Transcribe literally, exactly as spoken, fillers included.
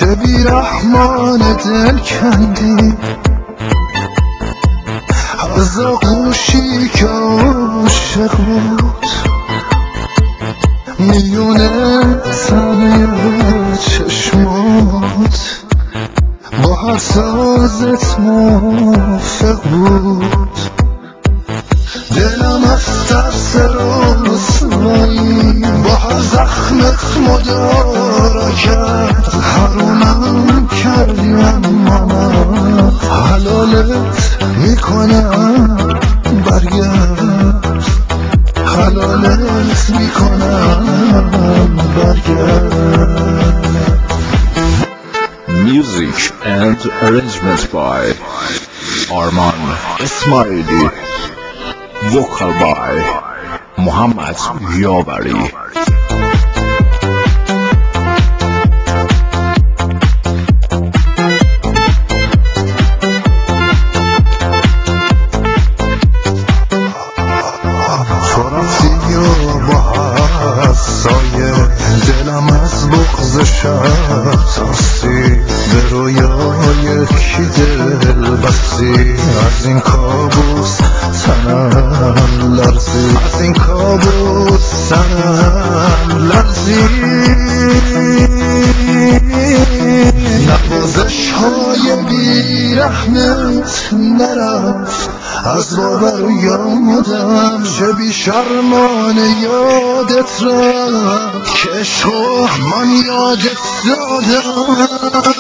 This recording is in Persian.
چه بیرحمان دل کندی از آغوشی که عاشق بود میونه تنه چشمات با هر سازت موافق بود. دلم از ترس رسوایی با هر زخمت مدارا کرد. حرومم کردی اما من حلالت میکنم برگرد، حلالت میکنم برگرد. Music and arrangement by Arman Ismaili. Vocal by Muhammad Yawari. تو رفتی و با هر سایه دلم از بغض شب ترسی، به رویای کی دل بستی. از این کابوس تنم لرزی، از این کابوس تنم لرزی. نوازش های بیرحمت نرفت از باور و یادم، چه بی شرمانه یادت رفت که عشق و من یادت دادم.